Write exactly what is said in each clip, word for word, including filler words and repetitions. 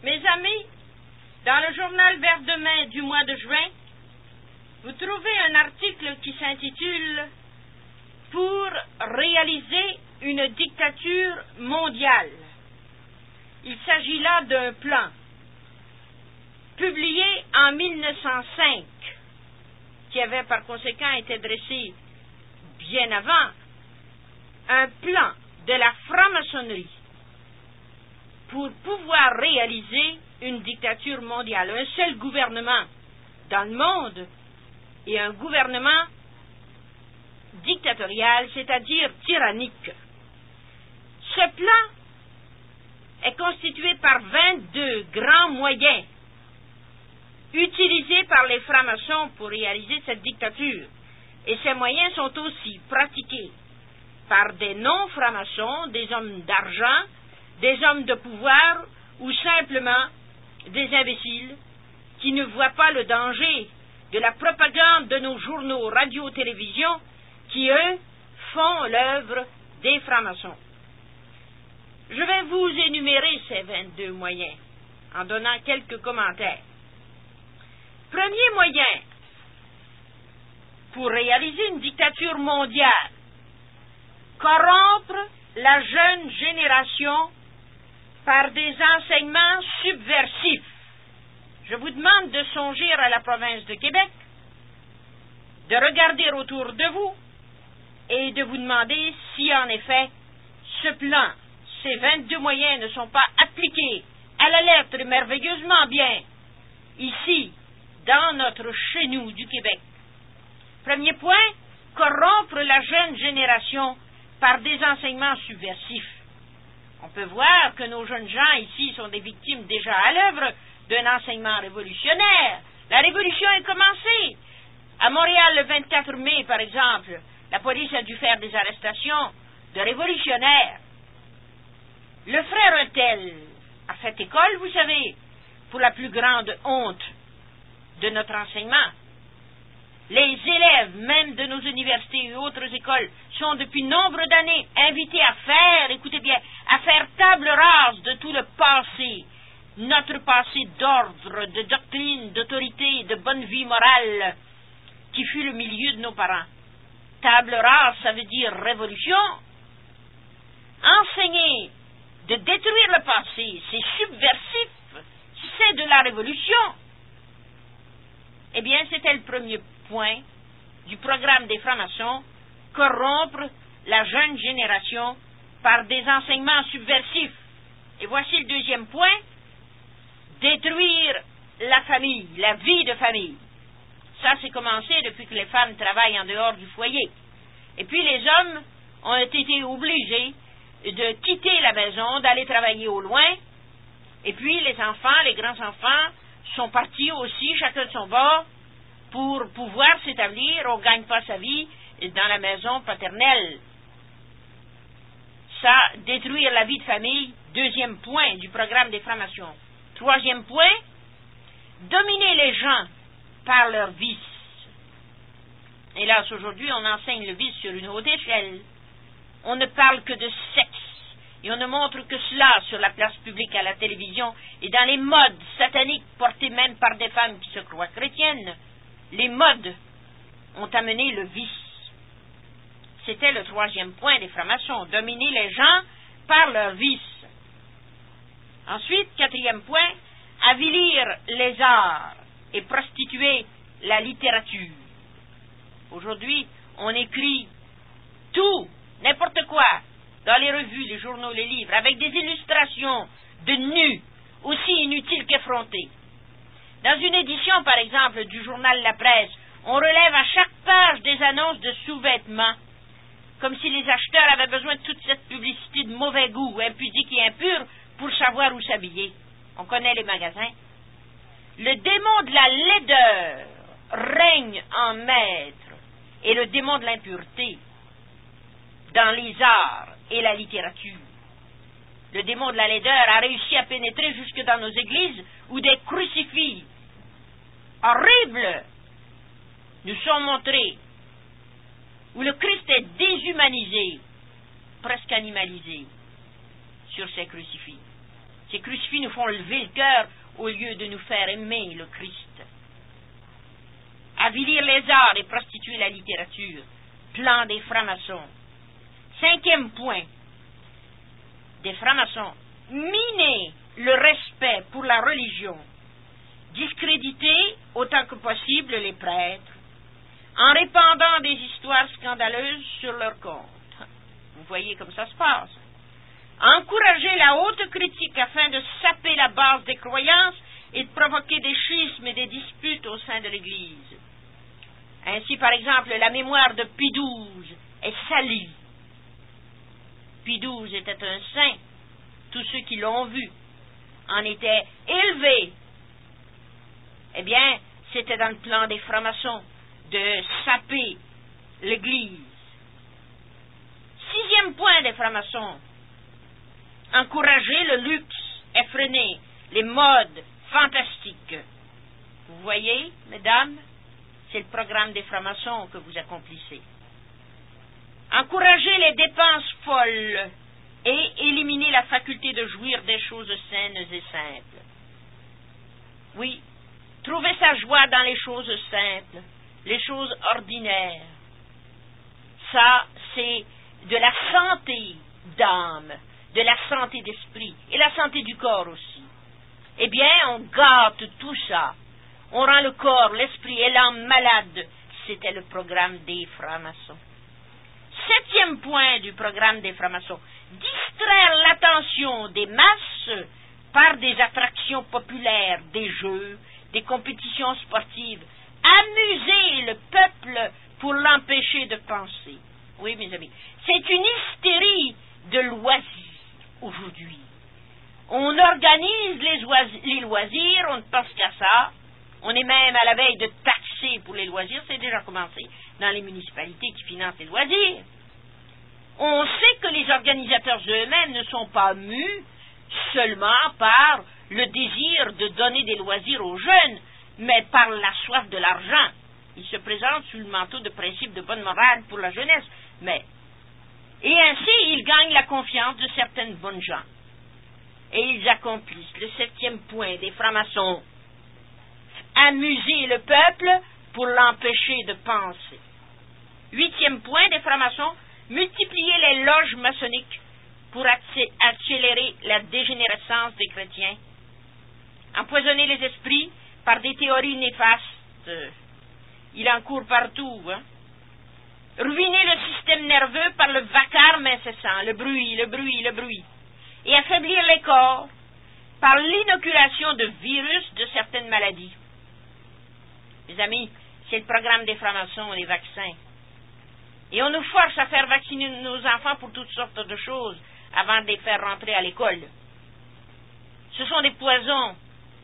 Mes amis, dans le journal Vert Demain du mois de juin, vous trouvez un article qui s'intitule « Pour réaliser une dictature mondiale ». Il s'agit là d'un plan publié en mille neuf cent cinq, qui avait par conséquent été dressé bien avant, un plan de la franc-maçonnerie pour pouvoir réaliser une dictature mondiale, un seul gouvernement dans le monde et un gouvernement dictatorial, c'est-à-dire tyrannique. Ce plan est constitué par vingt-deux grands moyens utilisés par les francs-maçons pour réaliser cette dictature. Et ces moyens sont aussi pratiqués par des non-francs-maçons, des hommes d'argent, des hommes de pouvoir ou simplement des imbéciles qui ne voient pas le danger de la propagande de nos journaux, radio, télévision, qui, eux, font l'œuvre des francs-maçons. Je vais vous énumérer ces vingt-deux moyens en donnant quelques commentaires. Premier moyen pour réaliser une dictature mondiale, corrompre la jeune génération par des enseignements subversifs. Je vous demande de songer à la province de Québec, de regarder autour de vous et de vous demander si en effet ce plan, ces vingt-deux moyens ne sont pas appliqués à la lettre merveilleusement bien ici, dans notre chez nous du Québec. Premier point, corrompre la jeune génération par des enseignements subversifs. On peut voir que nos jeunes gens ici sont des victimes déjà à l'œuvre d'un enseignement révolutionnaire. La révolution est commencée. À Montréal, le vingt-quatre mai, par exemple, la police a dû faire des arrestations de révolutionnaires. Le frère Untel a fait école, vous savez, pour la plus grande honte de notre enseignement. Les élèves, même de nos universités et autres écoles, sont depuis nombre d'années invités à faire, écoutez bien, à faire table rase de tout le passé, notre passé d'ordre, de doctrine, d'autorité, de bonne vie morale, qui fut le milieu de nos parents. Table rase, ça veut dire révolution. Enseigner de détruire le passé, c'est subversif, c'est de la révolution. Eh bien, c'était le premier point du programme des francs-maçons, corrompre la jeune génération par des enseignements subversifs. Et voici le deuxième point, détruire la famille, la vie de famille. Ça, c'est commencé depuis que les femmes travaillent en dehors du foyer. Et puis les hommes ont été obligés de quitter la maison, d'aller travailler au loin. Et puis les enfants, les grands-enfants, sont partis aussi, chacun de son bord, pour pouvoir s'établir. On ne gagne pas sa vie dans la maison paternelle. Ça, détruire la vie de famille, deuxième point du programme des francs-maçons. Troisième point, dominer les gens par leur vice. Hélas, aujourd'hui, on enseigne le vice sur une haute échelle. On ne parle que de sexe. Et on ne montre que cela sur la place publique, à la télévision, et dans les modes sataniques portés même par des femmes qui se croient chrétiennes. Les modes ont amené le vice. C'était le troisième point des francs-maçons, dominer les gens par leur vice. Ensuite, quatrième point, avilir les arts et prostituer la littérature. Aujourd'hui, on écrit tout, n'importe quoi, dans les revues, les journaux, les livres, avec des illustrations de nus, aussi inutiles qu'effrontés. Dans une édition, par exemple, du journal La Presse, on relève à chaque page des annonces de sous-vêtements, comme si les acheteurs avaient besoin de toute cette publicité de mauvais goût, impudique et impure, pour savoir où s'habiller. On connaît les magasins. Le démon de la laideur règne en maître, et le démon de l'impureté dans les arts et la littérature. Le démon de la laideur a réussi à pénétrer jusque dans nos églises où des crucifix horribles nous sont montrés, où le Christ est déshumanisé, presque animalisé, sur ces crucifix. Ces crucifix nous font lever le cœur au lieu de nous faire aimer le Christ. Avilir les arts et prostituer la littérature. Plan des francs-maçons. Cinquième point des francs-maçons. Miner le respect pour la religion. Discréditer autant que possible les prêtres en répandant des histoires scandaleuses sur leur compte. Vous voyez comme ça se passe. Encourager la haute critique afin de saper la base des croyances et de provoquer des schismes et des disputes au sein de l'Église. Ainsi, par exemple, la mémoire de Pie douze est salie. Pie douze était un saint. Tous ceux qui l'ont vu en étaient élevés. Eh bien, c'était dans le plan des francs-maçons de saper l'Église. Sixième point des francs-maçons. Encourager le luxe effréné, les modes fantastiques. Vous voyez, mesdames, c'est le programme des francs-maçons que vous accomplissez. Encourager les dépenses folles et éliminer la faculté de jouir des choses saines et simples. Oui, trouver sa joie dans les choses simples, les choses ordinaires. Ça, c'est de la santé d'âme, de la santé d'esprit et la santé du corps aussi. Eh bien, on gâte tout ça. On rend le corps, l'esprit et l'âme malades. C'était le programme des francs-maçons. Septième point du programme des francs-maçons. Distraire l'attention des masses par des attractions populaires, des jeux, des compétitions sportives. Amuser le peuple pour l'empêcher de penser. Oui, mes amis, c'est une hystérie de loisirs aujourd'hui. On organise les, loisirs, les loisirs, on ne pense qu'à ça. On est même à la veille de taxer pour les loisirs, c'est déjà commencé dans les municipalités qui financent les loisirs. On sait que les organisateurs eux-mêmes ne sont pas mus seulement par le désir de donner des loisirs aux jeunes, mais par la soif de l'argent. Ils se présentent sous le manteau de principes de bonne morale pour la jeunesse, mais et ainsi ils gagnent la confiance de certaines bonnes gens. Et ils accomplissent le septième point des francs-maçons. Amuser le peuple pour l'empêcher de penser. Huitième point des francs-maçons, multiplier les loges maçonniques pour accélérer la dégénérescence des chrétiens. Empoisonner les esprits par des théories néfastes. Il en court partout, hein. Ruiner le système nerveux par le vacarme incessant, le bruit, le bruit, le bruit. Et affaiblir les corps par l'inoculation de virus de certaines maladies. Mes amis, c'est le programme des francs-maçons, les vaccins. Et on nous force à faire vacciner nos enfants pour toutes sortes de choses avant de les faire rentrer à l'école. Ce sont des poisons.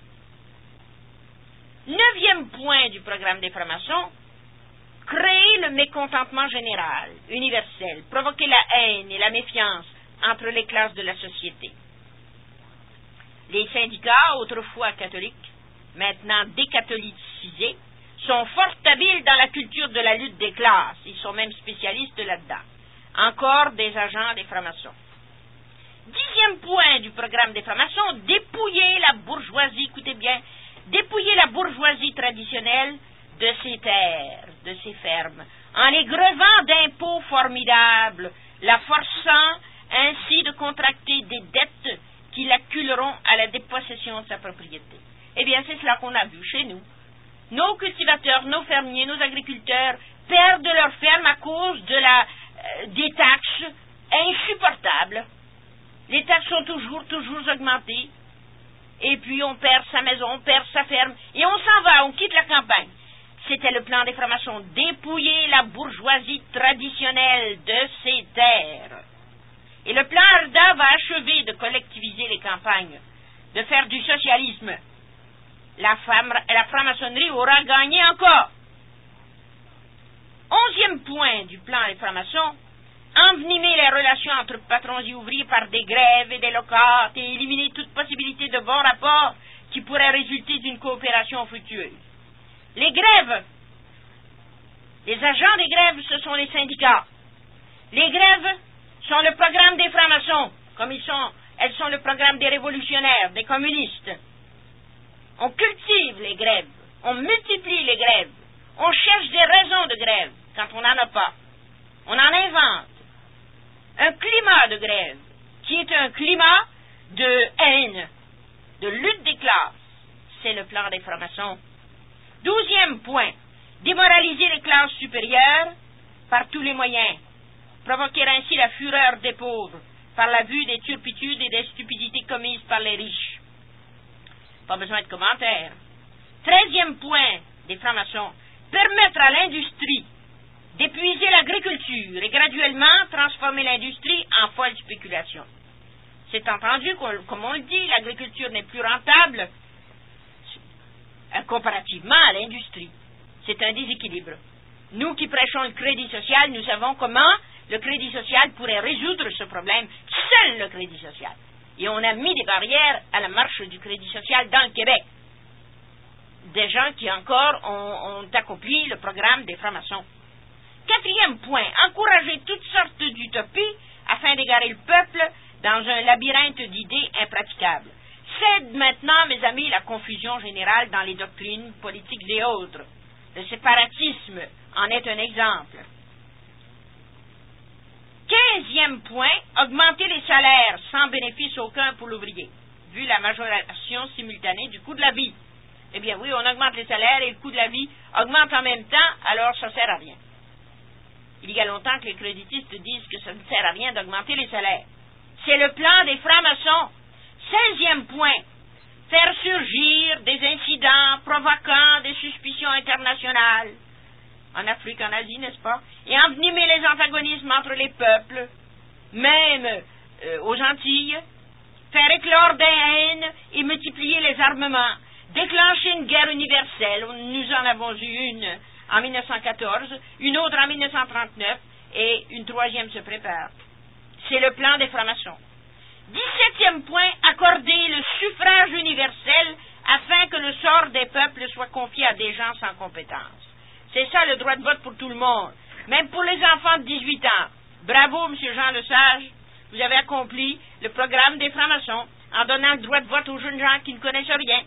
Neuvième point du programme des francs-maçons, créer le mécontentement général, universel, provoquer la haine et la méfiance entre les classes de la société. Les syndicats, autrefois catholiques, maintenant décatholicisés, sont fort habiles dans la culture de la lutte des classes. Ils sont même spécialistes là-dedans. Encore des agents des francs-maçons. Dixième point du programme des francs-maçons, dépouiller la bourgeoisie, écoutez bien, dépouiller la bourgeoisie traditionnelle de ses terres, de ses fermes, en les grevant d'impôts formidables, la forçant ainsi de contracter des dettes qui l'acculeront à la dépossession de sa propriété. Eh bien, c'est cela qu'on a vu chez nous. Nos cultivateurs, nos fermiers, nos agriculteurs perdent leurs fermes à cause de la, euh, des taxes insupportables. Les taxes sont toujours, toujours augmentées. Et puis on perd sa maison, on perd sa ferme, et on s'en va, on quitte la campagne. C'était le plan des francs-maçons, dépouiller la bourgeoisie traditionnelle de ses terres. Et le plan Arda va achever de collectiviser les campagnes, de faire du socialisme. La, femme, la franc-maçonnerie aura gagné encore. Onzième point du plan des francs-maçons, envenimer les relations entre patrons et ouvriers par des grèves et des locates et éliminer toute possibilité de bon rapport qui pourrait résulter d'une coopération fructueuse. Les grèves, les agents des grèves, ce sont les syndicats. Les grèves sont le programme des francs-maçons, comme ils sont elles sont le programme des révolutionnaires, des communistes. On cultive les grèves, on multiplie les grèves, on cherche des raisons de grève quand on n'en a pas. On en invente un climat de grève qui est un climat de haine, de lutte des classes. C'est le plan des francs-maçons. Douzième point, démoraliser les classes supérieures par tous les moyens, provoquer ainsi la fureur des pauvres par la vue des turpitudes et des stupidités commises par les riches. Pas besoin de commentaires. Treizième point des francs-maçons, permettre à l'industrie d'épuiser l'agriculture et graduellement transformer l'industrie en folle spéculation. C'est entendu, comme on le dit, l'agriculture n'est plus rentable comparativement à l'industrie. C'est un déséquilibre. Nous qui prêchons le crédit social, nous savons comment le crédit social pourrait résoudre ce problème. Seul le crédit social. Et on a mis des barrières à la marche du crédit social dans le Québec. Des gens qui encore ont, ont accompli le programme des francs-maçons. Quatrième point, encourager toutes sortes d'utopies afin d'égarer le peuple dans un labyrinthe d'idées impraticables. C'est maintenant, mes amis, la confusion générale dans les doctrines politiques et autres. Le séparatisme en est un exemple. Quinzième point, augmenter les salaires sans bénéfice aucun pour l'ouvrier, vu la majoration simultanée du coût de la vie. Eh bien oui, on augmente les salaires et le coût de la vie augmente en même temps, alors ça ne sert à rien. Il y a longtemps que les créditistes disent que ça ne sert à rien d'augmenter les salaires. C'est le plan des francs-maçons. Seizième point, faire surgir des incidents provoquant des suspicions internationales, en Afrique, en Asie, n'est-ce pas, et envenimer les antagonismes entre les peuples, même euh, aux Antilles, faire éclore des haines et multiplier les armements, déclencher une guerre universelle. Nous en avons eu une en mille neuf cent quatorze, une autre en mille neuf cent trente-neuf, et une troisième se prépare. C'est le plan des francs-maçons. Dix-septième point, accorder le suffrage universel afin que le sort des peuples soit confié à des gens sans compétence. C'est ça le droit de vote pour tout le monde, même pour les enfants de dix-huit ans. Bravo, M. Jean Lesage, vous avez accompli le programme des francs-maçons en donnant le droit de vote aux jeunes gens qui ne connaissent rien.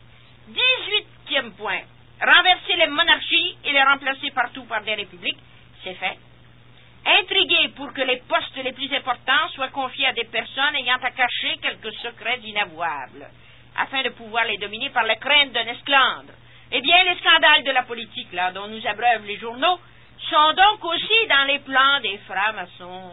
Dix-huitième point, renverser les monarchies et les remplacer partout par des républiques, c'est fait. Intriguer pour que les postes les plus importants soient confiés à des personnes ayant à cacher quelques secrets inavouables, afin de pouvoir les dominer par la crainte d'un esclandre. Eh bien, les scandales de la politique, là, dont nous abreuvent les journaux, sont donc aussi dans les plans des francs-maçons.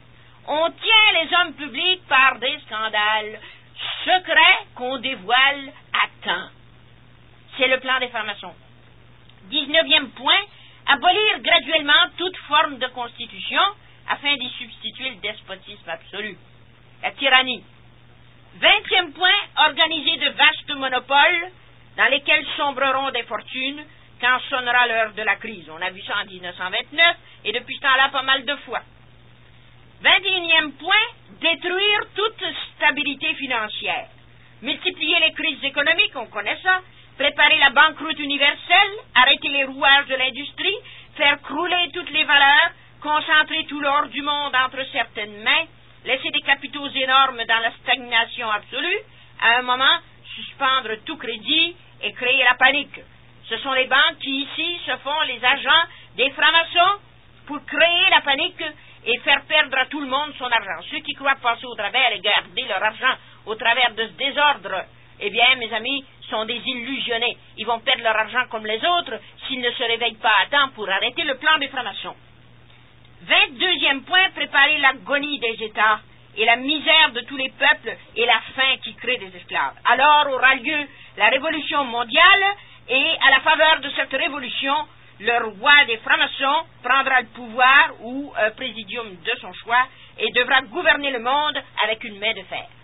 On tient les hommes publics par des scandales secrets qu'on dévoile à temps. C'est le plan des francs-maçons. Dix-neuvième point, abolir graduellement toute forme de constitution afin d'y substituer le despotisme absolu, la tyrannie. Vingtième point, organiser de vastes monopoles dans lesquels sombreront des fortunes quand sonnera l'heure de la crise. On a vu ça en dix-neuf cent vingt-neuf et depuis ce temps-là pas mal de fois. vingt et unième point, détruire toute stabilité financière. Multiplier les crises économiques, on connaît ça. Préparer la banqueroute universelle, arrêter les rouages de l'industrie, faire crouler toutes les valeurs, concentrer tout l'or du monde entre certaines mains, laisser des capitaux énormes dans la stagnation absolue, à un moment, suspendre tout crédit et créer la panique. Ce sont les banques qui, ici, se font les agents des francs-maçons pour créer la panique et faire perdre à tout le monde son argent. Ceux qui croient passer au travers et garder leur argent au travers de ce désordre, eh bien, mes amis, sont des illusionnés. Ils vont perdre leur argent comme les autres s'ils ne se réveillent pas à temps pour arrêter le plan des francs-maçons. vingt-deuxième point, préparer l'agonie des États et la misère de tous les peuples et la faim qui crée des esclaves. Alors aura lieu la révolution mondiale et à la faveur de cette révolution, le roi des francs-maçons prendra le pouvoir ou un présidium de son choix et devra gouverner le monde avec une main de fer.